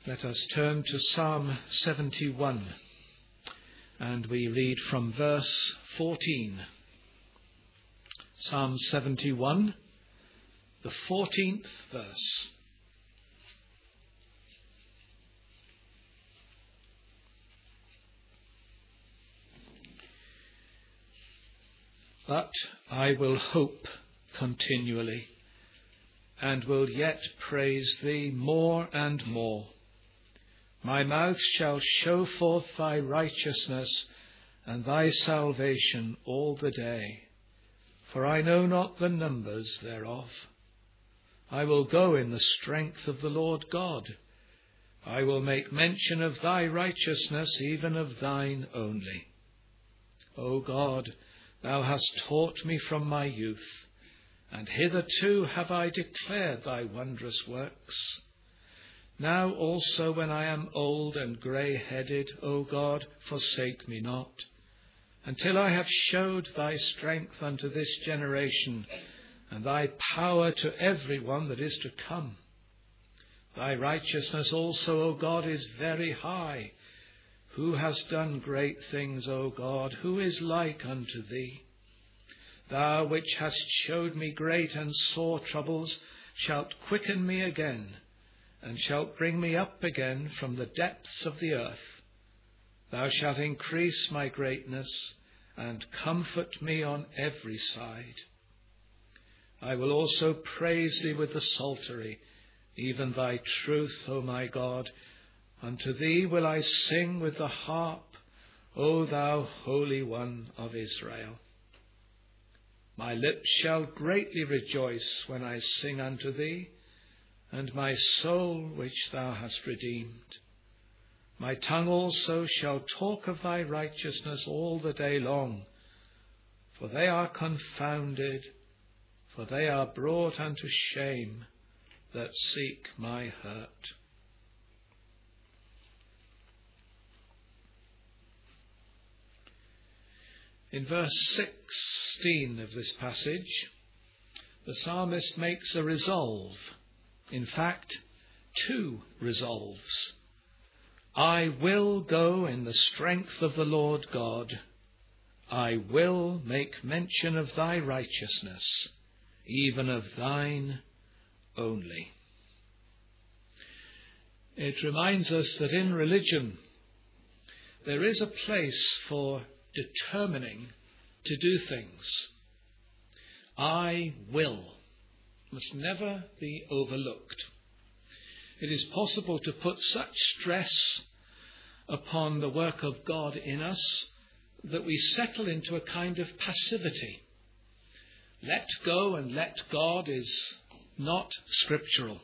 Let us turn to Psalm 71, and we read from verse 14. Psalm 71, the 14th verse. But I will hope continually, and will yet praise thee more and more. My mouth shall show forth thy righteousness and thy salvation all the day, for I know not the numbers thereof. I will go in the strength of the Lord God. I will make mention of thy righteousness, even of thine only. O God, thou hast taught me from my youth, and hitherto have I declared thy wondrous works. Now also when I am old and grey-headed, O God, forsake me not, until I have showed thy strength unto this generation, and thy power to every one that is to come. Thy righteousness also, O God, is very high. Who has done great things, O God? Who is like unto thee? Thou which hast showed me great and sore troubles, shalt quicken me again, and shalt bring me up again from the depths of the earth. Thou shalt increase my greatness, and comfort me on every side. I will also praise thee with the psaltery, even thy truth, O my God. Unto thee will I sing with the harp, O thou Holy One of Israel. My lips shall greatly rejoice when I sing unto thee, and my soul which thou hast redeemed. My tongue also shall talk of thy righteousness all the day long, for they are confounded, for they are brought unto shame that seek my hurt. In verse 16 of this passage, the psalmist makes a resolve. In fact, two resolves. I will go in the strength of the Lord God. I will make mention of thy righteousness, even of thine only. It reminds us that in religion there is a place for determining to do things. I will must never be overlooked. It is possible to put such stress upon the work of God in us that we settle into a kind of passivity. Let go and let God is not scriptural.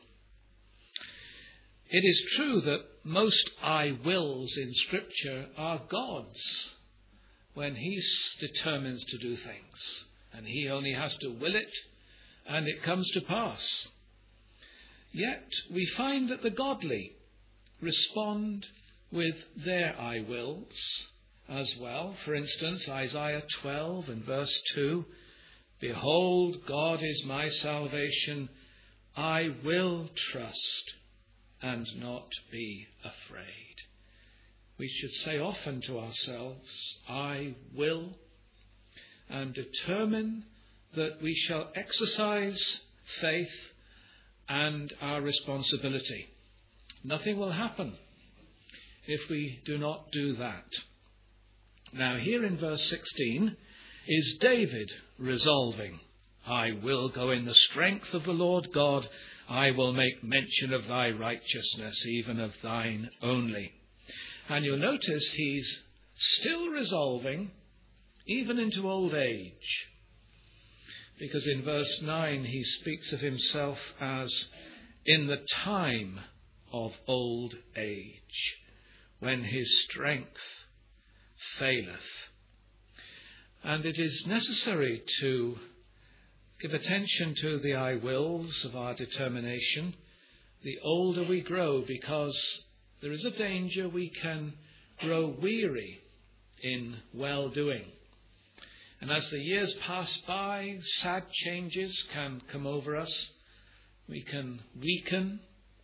It is true that most I wills in Scripture are God's when he determines to do things, and he only has to will it, and it comes to pass. Yet we find that the godly respond with their I wills as well. For instance, Isaiah 12 and verse 2, Behold, God is my salvation. I will trust and not be afraid. We should say often to ourselves, I will, and determine that we shall exercise faith and our responsibility. Nothing will happen if we do not do that. Now here in verse 16 is David resolving, I will go in the strength of the Lord God, I will make mention of thy righteousness, even of thine only. And you'll notice he's still resolving even into old age. Because in verse 9 he speaks of himself as in the time of old age, when his strength faileth. And it is necessary to give attention to the I wills of our determination the older we grow, because there is a danger we can grow weary in well-doing. And as the years pass by, sad changes can come over us. We can weaken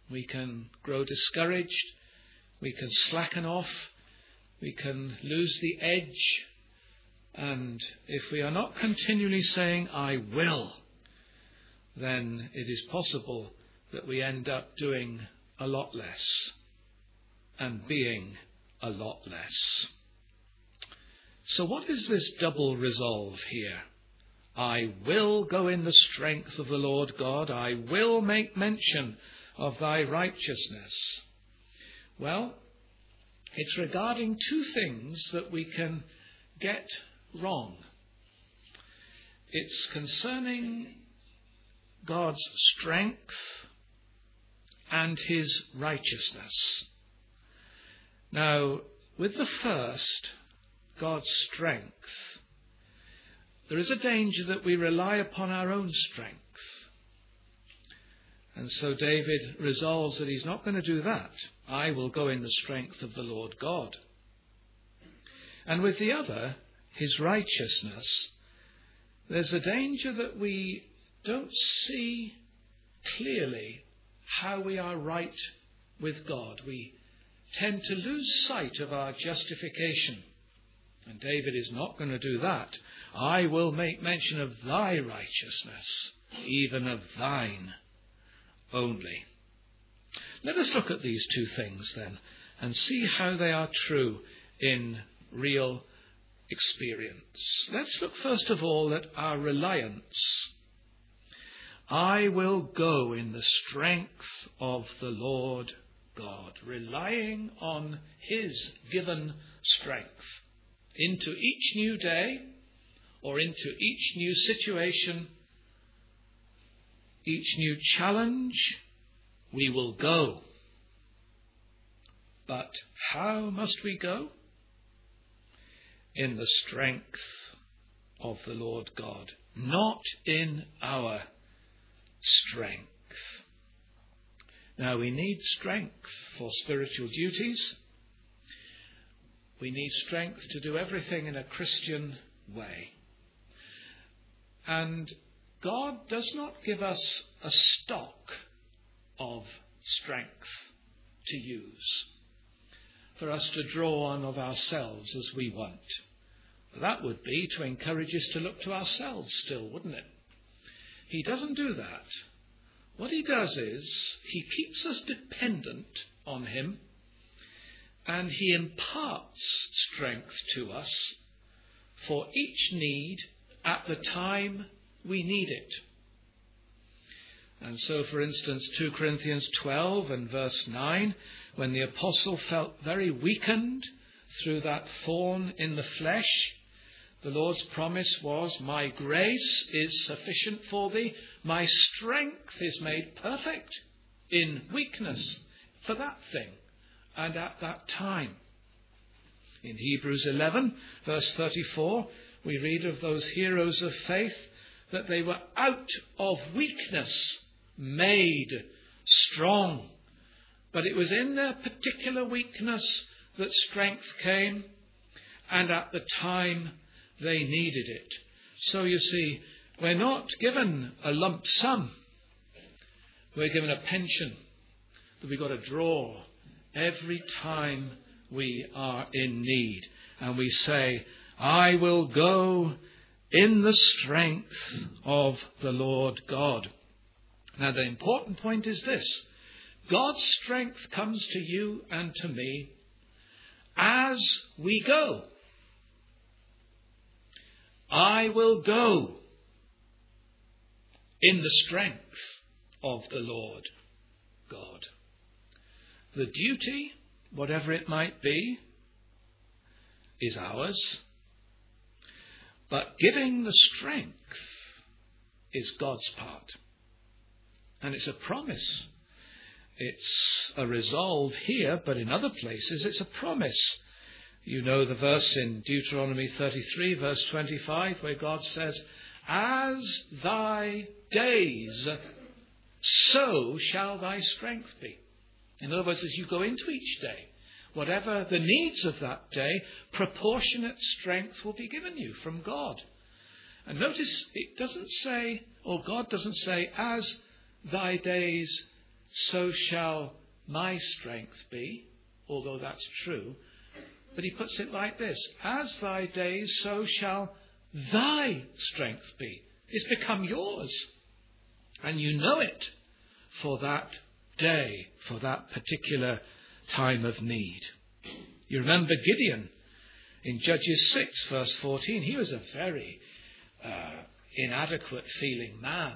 We can grow discouraged. We can slacken off. We can lose the edge. And if we are not continually saying, I will, then it is possible that we end up doing a lot less and being a lot less. So what is this double resolve here? I will go in the strength of the Lord God. I will make mention of thy righteousness. Well, it's regarding two things that we can get wrong. It's concerning God's strength and his righteousness. Now, with the first, God's strength, there is a danger that we rely upon our own strength. And so David resolves that he's not going to do that. I will go in the strength of the Lord God. And with the other, his righteousness, there's a danger that we don't see clearly how we are right with God. We tend to lose sight of our justification. And David is not going to do that. I will make mention of thy righteousness, even of thine only. Let us look at these two things then and see how they are true in real experience. Let's look first of all at our reliance. I will go in the strength of the Lord God, relying on his given strength. Into each new day or into each new situation, each new challenge, we will go. But how must we go? In the strength of the Lord God, not in our strength. Now, we need strength for spiritual duties. We need strength to do everything in a Christian way. And God does not give us a stock of strength to use for us to draw on of ourselves as we want. That would be to encourage us to look to ourselves still, wouldn't it? He doesn't do that. What he does is he keeps us dependent on him, and he imparts strength to us for each need at the time we need it. And so, for instance, 2 Corinthians 12 and verse 9, when the apostle felt very weakened through that thorn in the flesh, the Lord's promise was, my grace is sufficient for thee. My strength is made perfect in weakness for that thing and at that time. In Hebrews 11, verse 34, we read of those heroes of faith that they were out of weakness made strong. But it was in their particular weakness that strength came, and at the time they needed it. So you see, we're not given a lump sum. We're given a pension that we've got to draw every time we are in need. And we say, I will go in the strength of the Lord God. Now, the important point is this. God's strength comes to you and to me as we go. I will go in the strength of the Lord God. The duty, whatever it might be, is ours. But giving the strength is God's part. And it's a promise. It's a resolve here, but in other places it's a promise. You know the verse in Deuteronomy 33, verse 25, where God says, as thy days, so shall thy strength be. In other words, as you go into each day, whatever the needs of that day, proportionate strength will be given you from God. And notice, it doesn't say, or God doesn't say, as thy days, so shall my strength be, although that's true. But he puts it like this: as thy days, so shall thy strength be. It's become yours. And you know it for that day, for that particular time of need. You remember Gideon in Judges 6, verse 14. He was a very inadequate feeling man,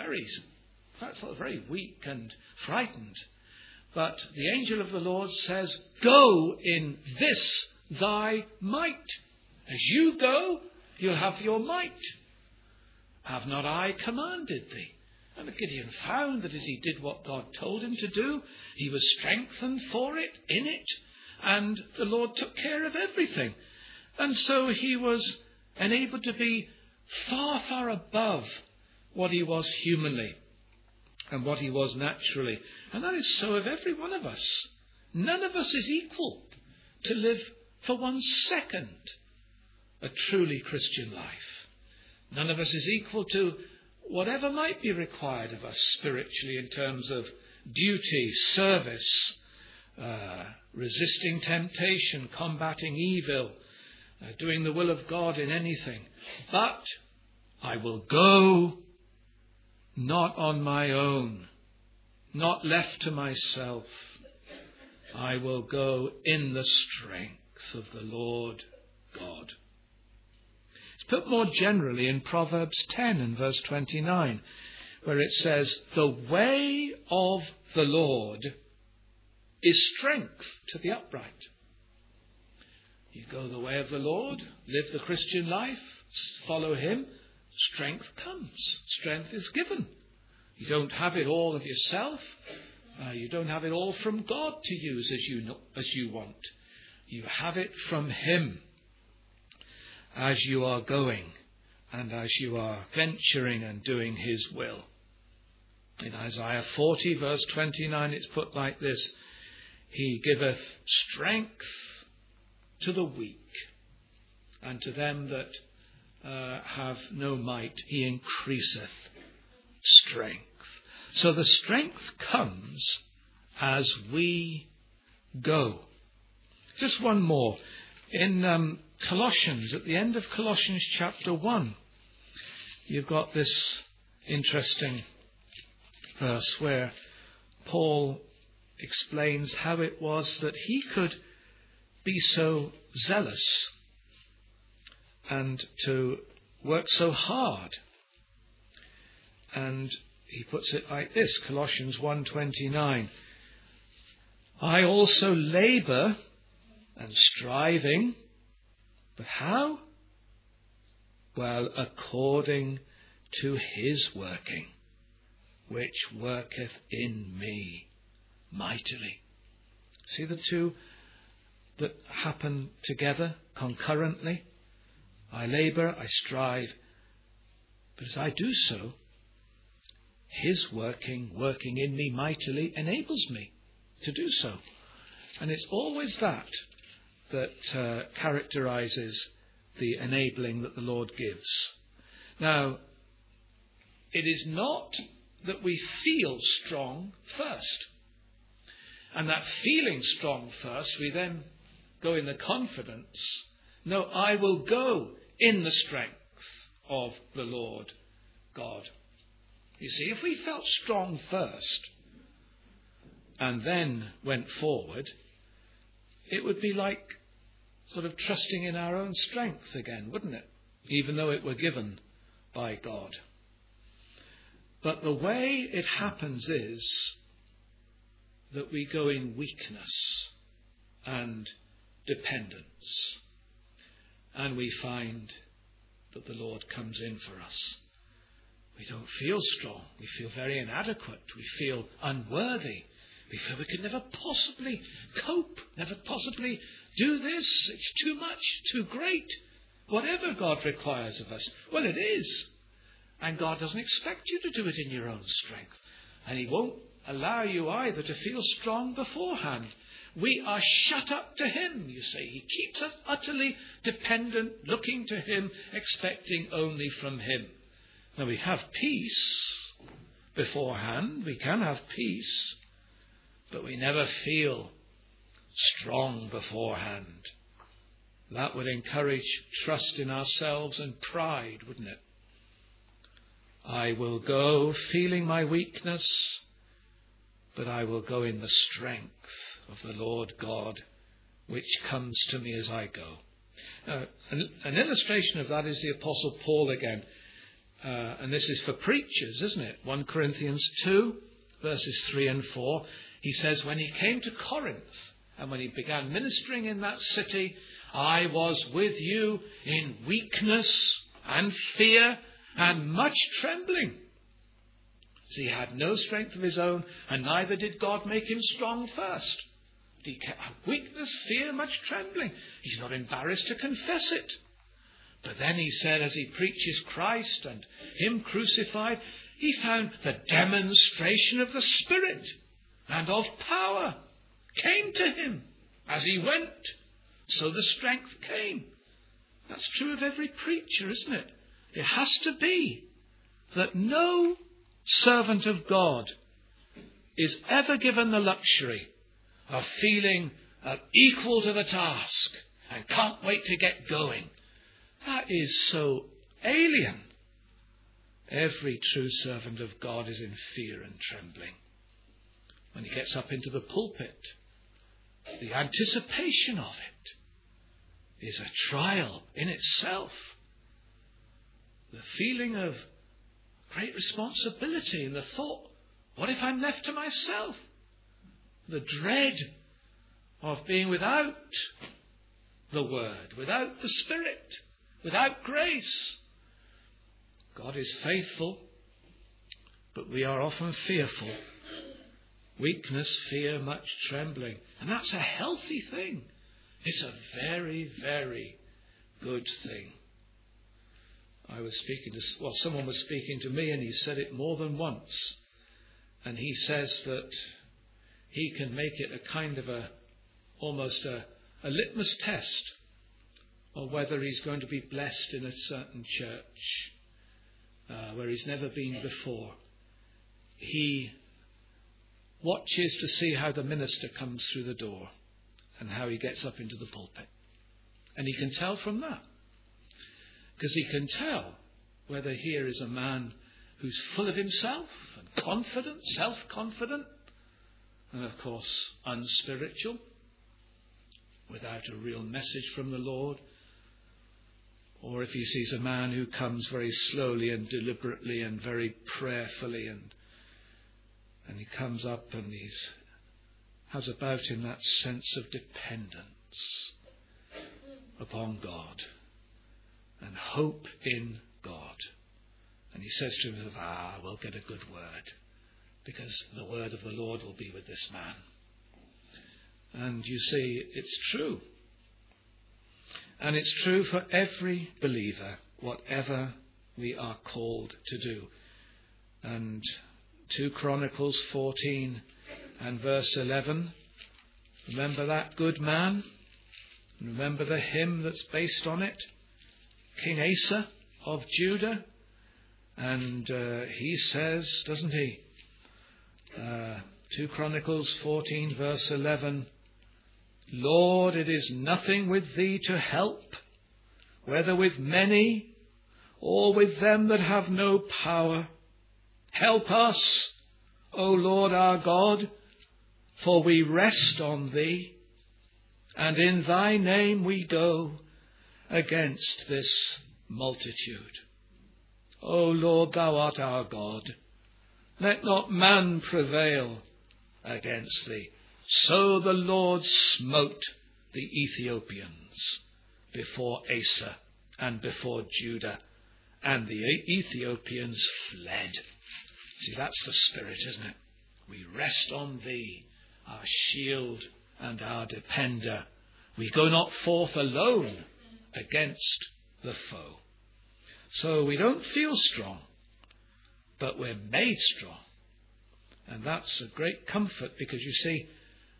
very weak and frightened. But the angel of the Lord says, go in this thy might. As you go, you'll have your might. Have not I commanded thee? And Gideon found that as he did what God told him to do, he was strengthened for it, in it, and the Lord took care of everything. And so he was enabled to be far, far above what he was humanly and what he was naturally. And that is so of every one of us. None of us is equal to live for 1 second a truly Christian life. None of us is equal to whatever might be required of us spiritually in terms of duty, service, resisting temptation, combating evil, doing the will of God in anything. But I will go not on my own, not left to myself. I will go in the strength of the Lord God. It's put more generally in Proverbs 10 and verse 29, where it says, the way of the Lord is strength to the upright. You go the way of the Lord, live the Christian life, follow him, strength comes. Strength is given. You don't have it all of yourself. You don't have it all from God to use as you want. You have it from him as you are going and as you are venturing and doing his will. In Isaiah 40 verse 29 it's put like this: he giveth strength to the weak, and to them that have no might he increaseth strength. So the strength comes as we go. Just one more. In Colossians, at the end of Colossians chapter 1, you've got this interesting verse where Paul explains how it was that he could be so zealous and to work so hard. And he puts it like this, Colossians 1:29. I also labour and striving, but how? Well, according to his working, which worketh in me mightily. See the two that happen together concurrently? I labour, I strive, but as I do so, his working in me mightily enables me to do so. And it's always that characterises the enabling that the Lord gives. Now, it is not that we feel strong first, and that feeling strong first, we then go in the confidence. No, I will go in the strength of the Lord God. You see, if we felt strong first and then went forward, it would be like sort of trusting in our own strength again, wouldn't it? Even though it were given by God. But the way it happens is that we go in weakness and dependence. And we find that the Lord comes in for us. We don't feel strong. We feel very inadequate. We feel unworthy. We feel we could never possibly cope, never possibly do this. It's too much, too great. Whatever God requires of us. Well, it is. And God doesn't expect you to do it in your own strength. And he won't allow you either to feel strong beforehand. We are shut up to him, you see. He keeps us utterly dependent, looking to him, expecting only from him. Now we have peace beforehand. We can have peace. but we never feel strong beforehand. That would encourage trust in ourselves and pride, wouldn't it? I will go feeling my weakness, but I will go in the strength of the Lord God, which comes to me as I go. An illustration of that is the Apostle Paul again. And this is for preachers, isn't it? 1 Corinthians 2, verses 3 and 4. He says, when he came to Corinth and when he began ministering in that city, I was with you in weakness and fear and much trembling. So he had no strength of his own, and neither did God make him strong first. He had weakness, fear, much trembling. He's not embarrassed to confess it. But then he said, as he preaches Christ and him crucified, he found the demonstration of the Spirit and of power came to him as he went. So the strength came. That's true of every preacher, isn't it? It has to be that no servant of God is ever given the luxury of feeling equal to the task and can't wait to get going. That is so alien. Every true servant of God is in fear and trembling. When he gets up into the pulpit, the anticipation of it is a trial in itself. The feeling of great responsibility and the thought, what if I'm left to myself? The dread of being without the Word, without the Spirit, without grace. God is faithful, but we are often fearful. Weakness, fear, much trembling. And that's a healthy thing. It's a very, very good thing. Someone was speaking to me, and he said it more than once. And he says that he can make it a kind of almost a litmus test of whether he's going to be blessed in a certain church where he's never been before. He watches to see how the minister comes through the door and how he gets up into the pulpit. And he can tell from that. Because he can tell whether here is a man who's full of himself and confident, self-confident, and of course unspiritual, without a real message from the Lord, or if he sees a man who comes very slowly and deliberately and very prayerfully, and he comes up and he has about him that sense of dependence upon God and hope in God. And he says to himself, we'll get a good word, because the word of the Lord will be with this man. And you see, it's true. And it's true for every believer, whatever we are called to do. And 2 Chronicles 14 and verse 11, remember that good man? Remember the hymn that's based on it? King Asa of Judah. And he says, doesn't he? 2 Chronicles 14 verse 11, Lord, it is nothing with thee to help, whether with many or with them that have no power. Help us, O Lord our God, for we rest on thee, and in thy name we go against this multitude. O Lord, thou art our God. Let not man prevail against thee. So the Lord smote the Ethiopians before Asa and before Judah, and the Ethiopians fled. See, that's the spirit, isn't it? We rest on thee, our shield and our defender. We go not forth alone against the foe. So we don't feel strong, but we're made strong. And that's a great comfort, because you see,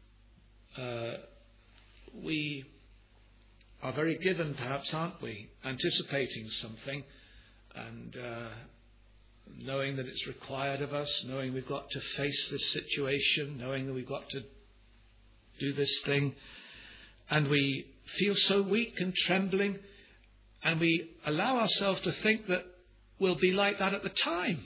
we are very given, perhaps, aren't we, anticipating something, and knowing that it's required of us, knowing we've got to face this situation, knowing that we've got to do this thing, and we feel so weak and trembling, and we allow ourselves to think that we'll be like that at the time.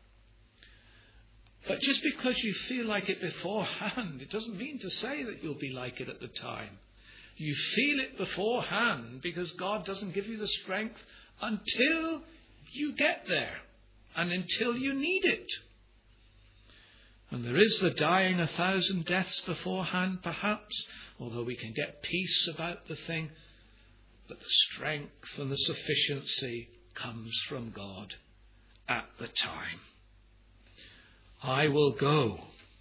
But just because you feel like it beforehand, it doesn't mean to say that you'll be like it at the time. You feel it beforehand because God doesn't give you the strength until you get there and until you need it. And there is the dying 1,000 deaths beforehand, perhaps, although we can get peace about the thing, but the strength and the sufficiency comes from God at the time. I will go.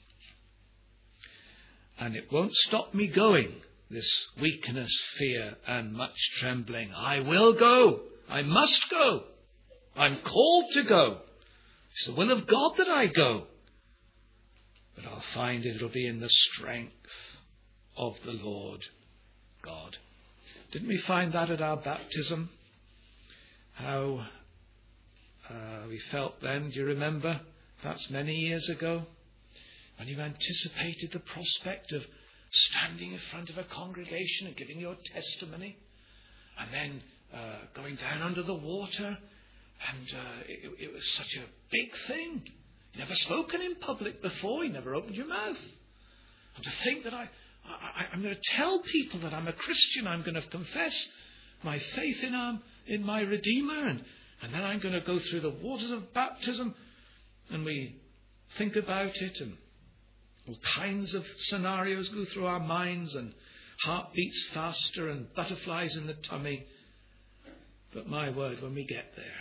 And it won't stop me going, this weakness, fear, and much trembling. I will go. I must go. I'm called to go. It's the will of God that I go. But I'll find it'll be in the strength of the Lord God. Didn't we find that at our baptism? How we felt then, do you remember? That's many years ago. When you anticipated the prospect of standing in front of a congregation and giving your testimony. And then going down under the water. And it was such a big thing. You never spoken in public before. You never opened your mouth. And to think that I'm going to tell people that I'm a Christian. I'm going to confess my faith in my Redeemer. And then I'm going to go through the waters of baptism. And we think about it. And all kinds of scenarios go through our minds. And heart beats faster. And butterflies in the tummy. But my word, when we get there.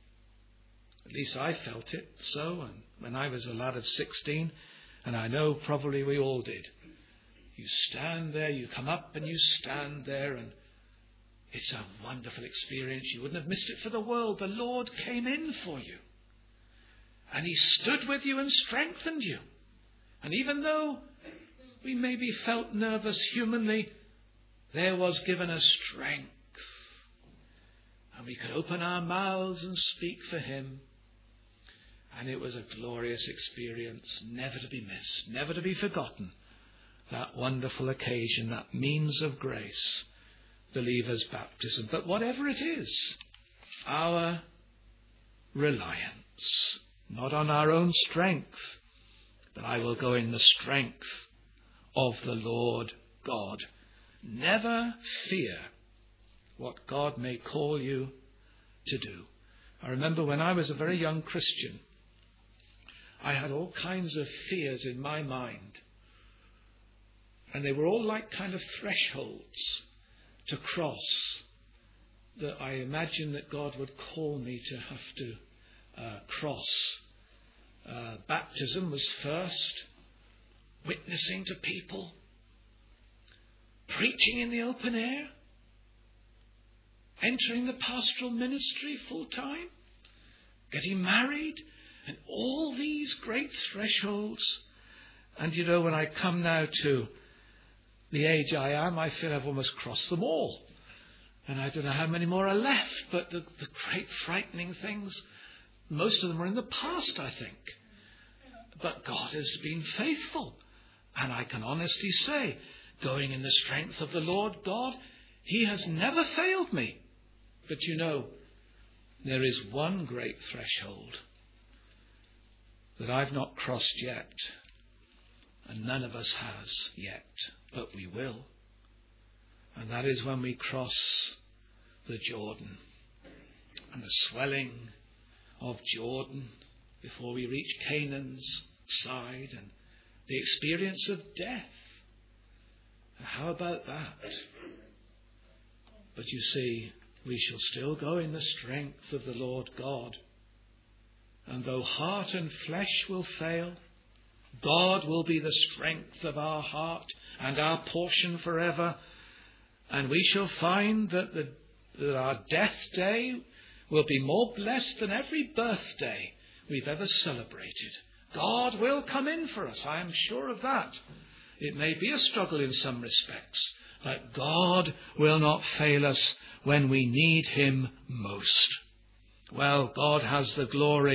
At least I felt it so. And when I was a lad of 16. And I know probably we all did. You stand there, you come up and you stand there, and it's a wonderful experience. You wouldn't have missed it for the world. The Lord came in for you. And He stood with you and strengthened you. And even though we maybe felt nervous humanly, there was given us strength. And we could open our mouths and speak for Him. And it was a glorious experience, never to be missed, never to be forgotten. That wonderful occasion, that means of grace, believer's baptism. But whatever it is, our reliance, not on our own strength, but I will go in the strength of the Lord God. Never fear what God may call you to do. I remember when I was a very young Christian, I had all kinds of fears in my mind. And they were all like kind of thresholds to cross that I imagined that God would call me to have to cross. Baptism was first, witnessing to people, preaching in the open air, entering the pastoral ministry full time, getting married, and all these great thresholds. And you know, when I come now to the age I am, I feel I've almost crossed them all. And I don't know how many more are left, but the great frightening things, most of them are in the past, I think. But God has been faithful. And I can honestly say, going in the strength of the Lord God, He has never failed me. But you know, there is one great threshold that I've not crossed yet, and none of us has yet, but we will. And that is when we cross the Jordan, and the swelling of Jordan before we reach Canaan's side, and the experience of death. And how about that? But you see, we shall still go in the strength of the Lord God. And though heart and flesh will fail, God will be the strength of our heart and our portion forever. And we shall find that our death day will be more blessed than every birthday we've ever celebrated. God will come in for us. I am sure of that. It may be a struggle in some respects, but God will not fail us when we need Him most. Well, God has the glory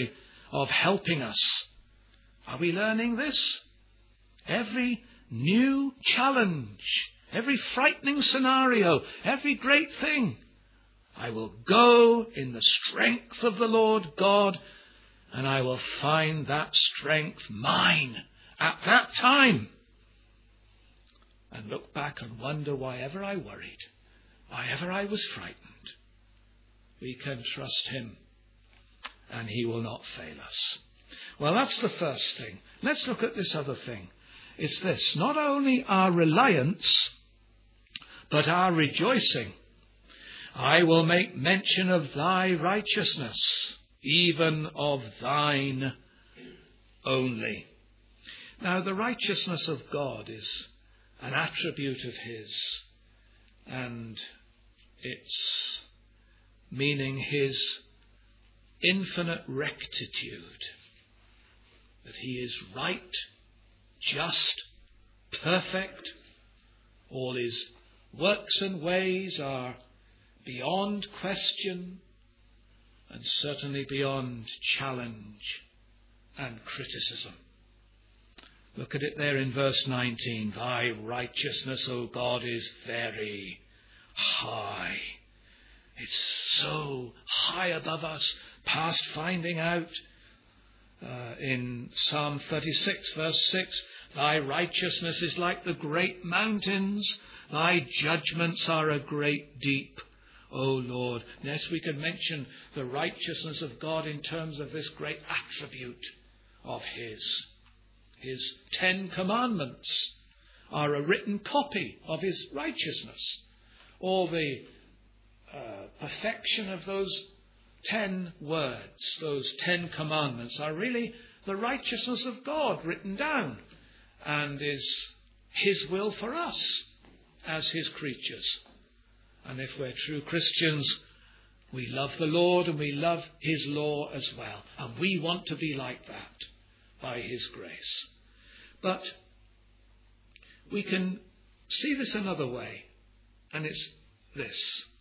of helping us. Are we learning this? Every new challenge, every frightening scenario, every great thing, I will go in the strength of the Lord God, and I will find that strength mine at that time. And look back and wonder why ever I worried, why ever I was frightened. We can trust him, and he will not fail us. Well, that's the first thing. Let's look at this other thing. It's this: not only our reliance, but our rejoicing. I will make mention of thy righteousness, even of thine only. Now, the righteousness of God is an attribute of his, and it's meaning his infinite rectitude, that he is right, just, perfect. All his works and ways are beyond question, and certainly beyond challenge and criticism. Look at it there in verse 19. Thy righteousness, O God, is very high. It's so high above us, past finding out. In Psalm 36, verse 6, thy righteousness is like the great mountains. Thy judgments are a great deep, O Lord. Yes, we can mention the righteousness of God in terms of this great attribute of his. His 10 commandments are a written copy of his righteousness. All the perfection of those 10 words, those 10 commandments, are really the righteousness of God written down, and is his will for us as his creatures. And if we're true Christians, we love the Lord and we love his law as well. And we want to be like that by his grace. But we can see this another way, and it's this: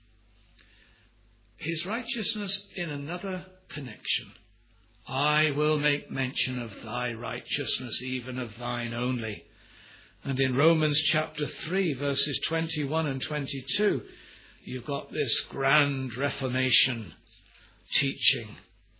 his righteousness in another connection. I will make mention of thy righteousness, even of thine only. And in Romans chapter 3, verses 21 and 22, you've got this grand Reformation teaching.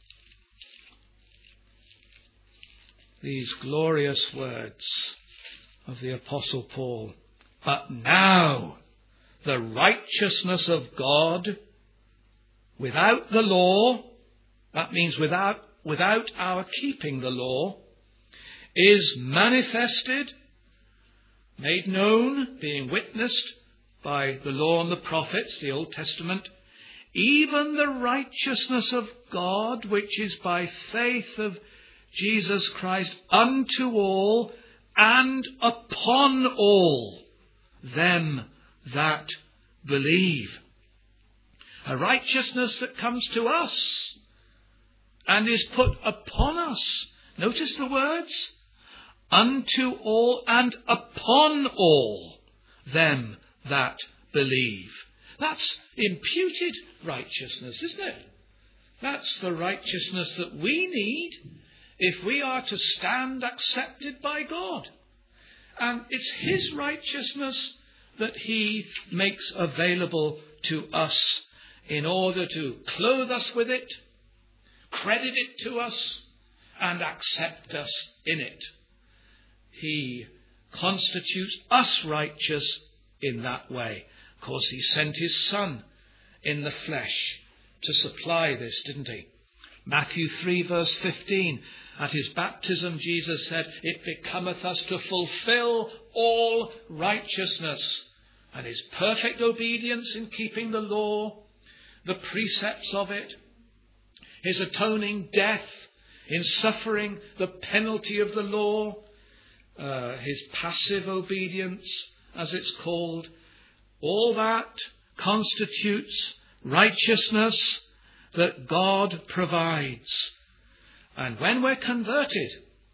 These glorious words of the Apostle Paul. But now the righteousness of God without the law, that means without our keeping the law, is manifested, made known, being witnessed by the law and the prophets, the Old Testament, even the righteousness of God, which is by faith of Jesus Christ unto all and upon all them that believe. A righteousness that comes to us and is put upon us. Notice the words: unto all and upon all them that believe. That's imputed righteousness, isn't it? That's the righteousness that we need if we are to stand accepted by God. And it's his righteousness that he makes available to us in order to clothe us with it, credit it to us, and accept us in it. He constitutes us righteous in that way. Of course, he sent his Son in the flesh to supply this, didn't he? Matthew 3, verse 15. At his baptism, Jesus said, it becometh us to fulfill all righteousness. And his perfect obedience in keeping the law, the precepts of it, his atoning death in suffering the penalty of the law, his passive obedience, as it's called, all that constitutes righteousness that God provides. And when we're converted,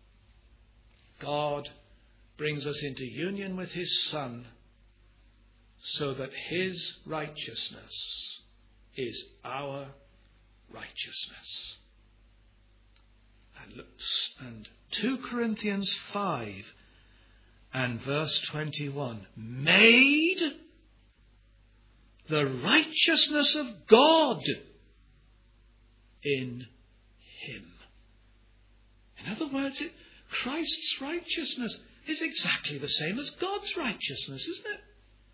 God brings us into union with his Son so that his righteousness is our righteousness. And 2 Corinthians 5 and verse 21. Made the righteousness of God in him. In other words, Christ's righteousness is exactly the same as God's righteousness, isn't it?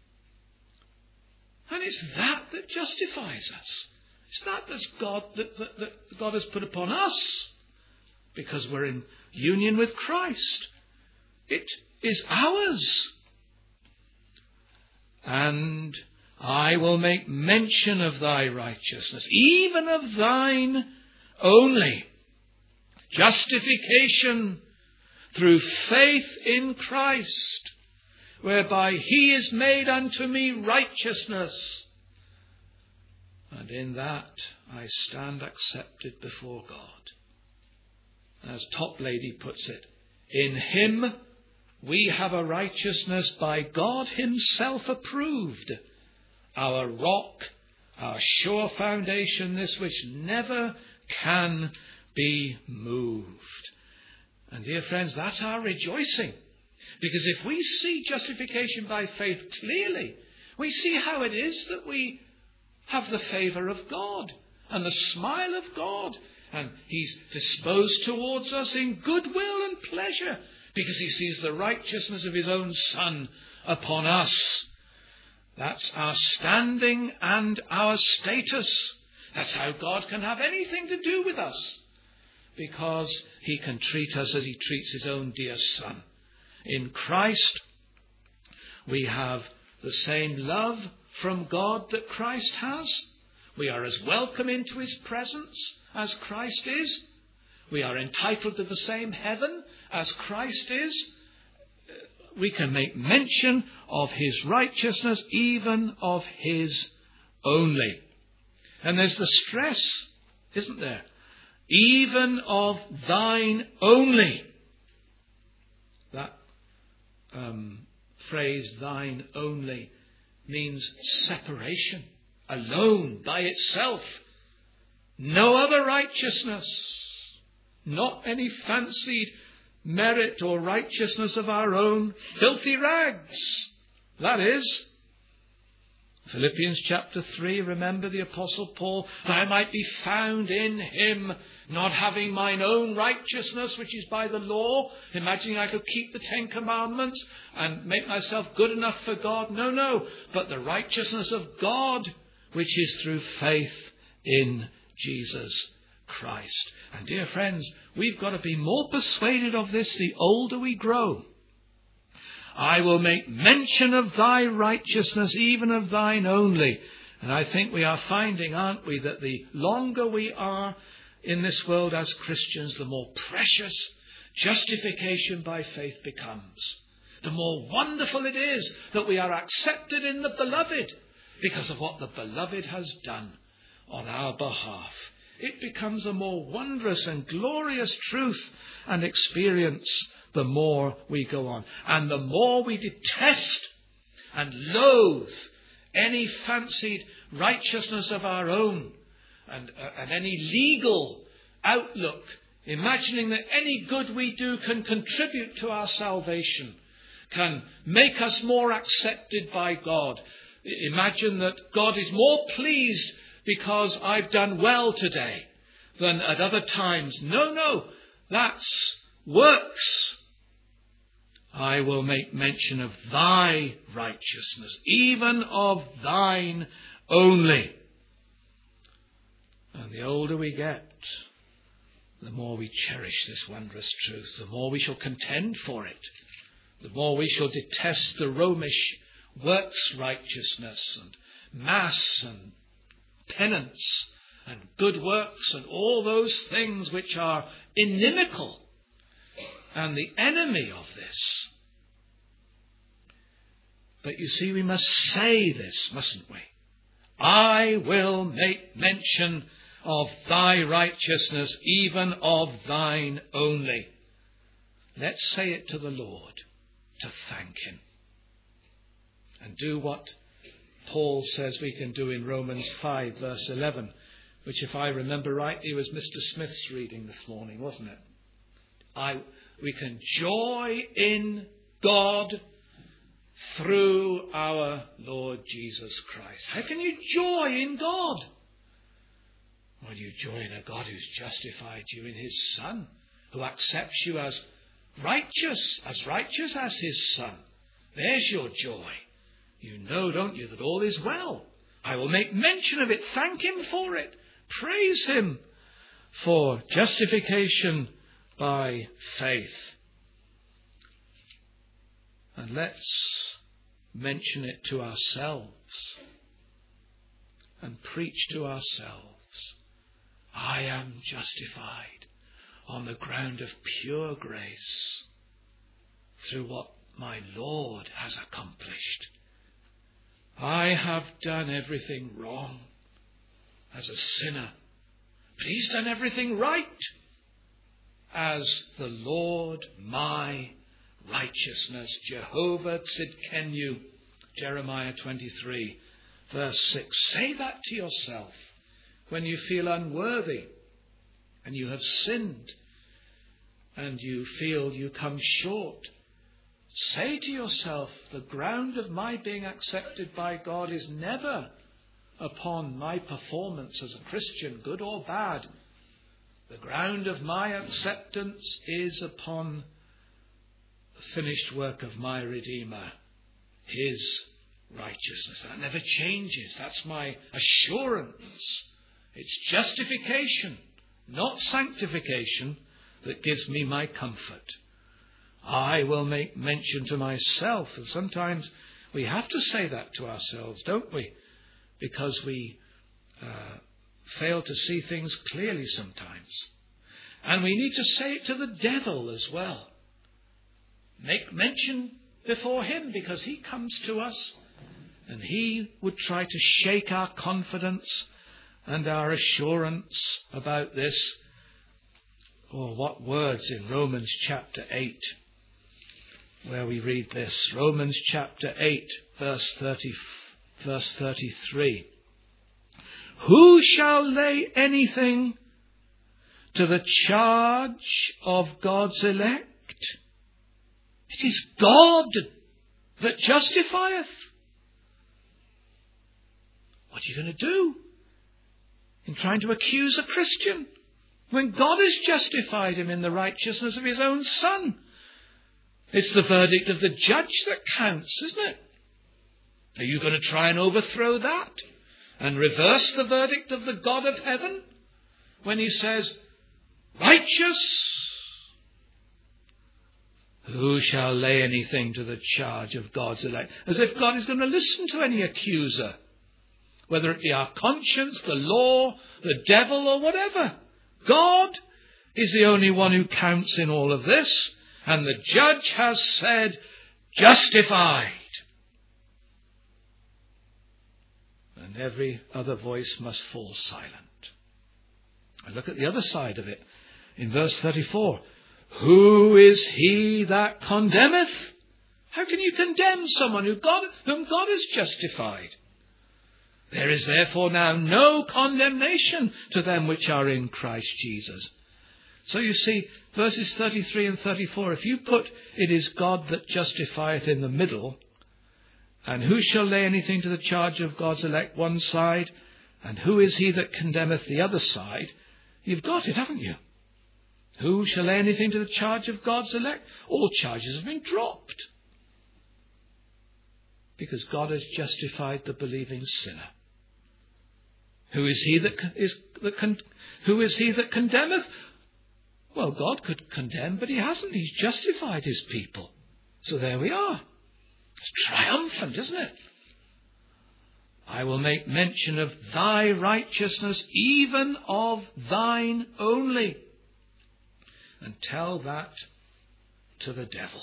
And it's that justifies us. It's that God has put upon us because we're in union with Christ. It is ours. And I will make mention of thy righteousness, even of thine only. Justification through faith in Christ, whereby he is made unto me righteousness. And in that I stand accepted before God. As Toplady puts it, in him we have a righteousness by God himself approved, our rock, our sure foundation, this which never can be moved. And dear friends, that's our rejoicing. Because if we see justification by faith clearly, we see how it is that we have the favour of God and the smile of God. And he's disposed towards us in goodwill and pleasure because he sees the righteousness of his own Son upon us. That's our standing and our status. That's how God can have anything to do with us, because he can treat us as he treats his own dear Son. In Christ, we have the same love from God that Christ has. We are as welcome into his presence as Christ is. We are entitled to the same heaven as Christ is. We can make mention of his righteousness, even of his only. And there's the stress, isn't there? Even of thine only. That phrase, thine only, means separation, alone, by itself. No other righteousness, not any fancied merit or righteousness of our own, filthy rags, that is. Philippians chapter 3, remember the Apostle Paul, that I might be found in him, not having mine own righteousness, which is by the law, imagining I could keep the 10 Commandments and make myself good enough for God. No, but the righteousness of God, which is through faith in Jesus Christ. And dear friends, we've got to be more persuaded of this the older we grow. I will make mention of thy righteousness, even of thine only. And I think we are finding, aren't we, that the longer we are in this world as Christians, the more precious justification by faith becomes. The more wonderful it is that we are accepted in the beloved because of what the beloved has done on our behalf. It becomes a more wondrous and glorious truth and experience the more we go on. And the more we detest and loathe any fancied righteousness of our own and any legal outlook, imagining that any good we do can contribute to our salvation, can make us more accepted by God. Imagine that God is more pleased because I've done well today than at other times. No, that's works. I will make mention of thy righteousness, even of thine only. And the older we get, the more we cherish this wondrous truth, the more we shall contend for it, the more we shall detest the Romish works righteousness and mass and penance and good works and all those things which are inimical and the enemy of this. But you see, we must say this, mustn't we? I will make mention of thy righteousness, even of thine only. Let's say it to the Lord, to thank him. And do what Paul says we can do in Romans 5, verse 11, which, if I remember rightly, was Mr. Smith's reading this morning, wasn't it? We can joy in God through our Lord Jesus Christ. How can you joy in God? Well, you joy in a God who's justified you in his Son, who accepts you as righteous as his Son. There's your joy. You know, don't you, that all is well. I will make mention of it. Thank him for it. Praise him for justification by faith. And let's mention it to ourselves and preach to ourselves. I am justified on the ground of pure grace through what my Lord has accomplished. I have done everything wrong as a sinner, but he's done everything right as the Lord my righteousness. Jehovah Tzidkenu, Jeremiah 23, verse 6. Say that to yourself when you feel unworthy and you have sinned and you feel you come short. Say to yourself, the ground of my being accepted by God is never upon my performance as a Christian, good or bad. The ground of my acceptance is upon the finished work of my Redeemer, his righteousness. That never changes. That's my assurance. It's justification, not sanctification, that gives me my comfort. I will make mention to myself, and sometimes we have to say that to ourselves, don't we? Because we fail to see things clearly sometimes. And we need to say it to the devil as well. Make mention before him, because he comes to us and he would try to shake our confidence and our assurance about this. Oh, what words in Romans chapter 8, where we read this. Romans chapter 8, verse 33. Who shall lay anything to the charge of God's elect? It is God that justifieth. What are you going to do in trying to accuse a Christian when God has justified him in the righteousness of his own Son? It's the verdict of the judge that counts, isn't it? Are you going to try and overthrow that and reverse the verdict of the God of heaven when he says, righteous? Who shall lay anything to the charge of God's elect? As if God is going to listen to any accuser, whether it be our conscience, the law, the devil, or whatever. God is the only one who counts in all of this, and the judge has said, justified. And every other voice must fall silent. And look at the other side of it in verse 34. Who is he that condemneth? How can you condemn someone whom God has justified? There is therefore now no condemnation to them which are in Christ Jesus. So you see, verses 33 and 34, if you put it is God that justifieth in the middle, and who shall lay anything to the charge of God's elect one side, and who is he that condemneth the other side, you've got it, haven't you? Who shall lay anything to the charge of God's elect? All charges have been dropped, because God has justified the believing sinner. Who is he that condemneth? Well, God could condemn, but he hasn't. He's justified his people. So there we are. It's triumphant, isn't it? I will make mention of thy righteousness, even of thine only, and tell that to the devil.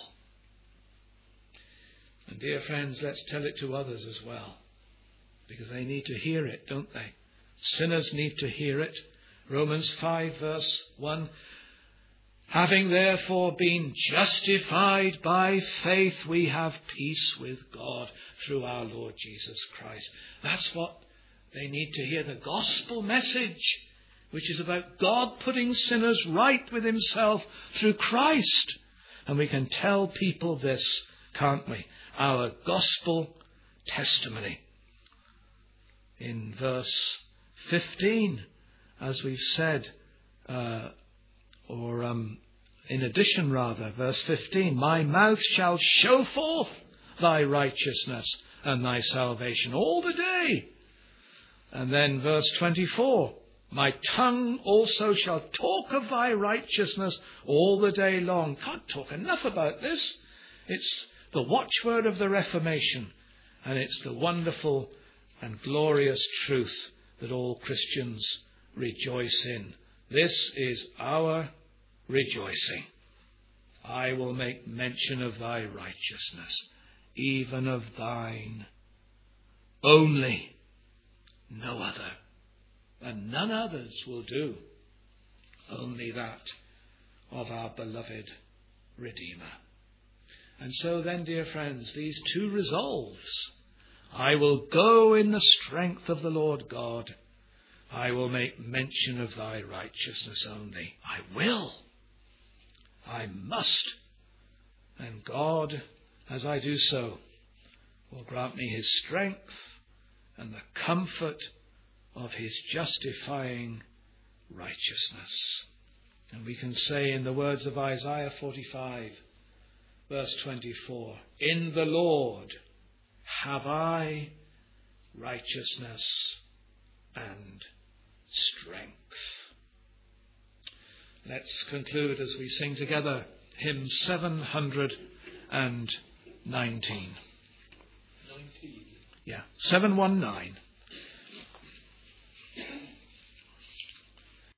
And dear friends, let's tell it to others as well, because they need to hear it, don't they? Sinners need to hear it. Romans 5 verse 1. Having therefore been justified by faith, we have peace with God through our Lord Jesus Christ. That's what they need to hear. The gospel message which is about God putting sinners right with himself through Christ. And we can tell people this, can't we? Our gospel testimony. In verse 15, as we've said, in addition rather, verse 15, my mouth shall show forth thy righteousness and thy salvation all the day. And then verse 24, my tongue also shall talk of thy righteousness all the day long. Can't talk enough about this. It's the watchword of the Reformation, and it's the wonderful and glorious truth that all Christians rejoice in. This is our rejoicing. I will make mention of thy righteousness, even of thine only, no other, and none others will do, only that of our beloved Redeemer. And so then, dear friends, these two resolves, I will go in the strength of the Lord God, I will make mention of thy righteousness only. I will. I must. And God, as I do so, will grant me his strength and the comfort of his justifying righteousness. And we can say in the words of Isaiah 45, verse 24, in the Lord have I righteousness and strength. Let's conclude as we sing together hymn 719. 719.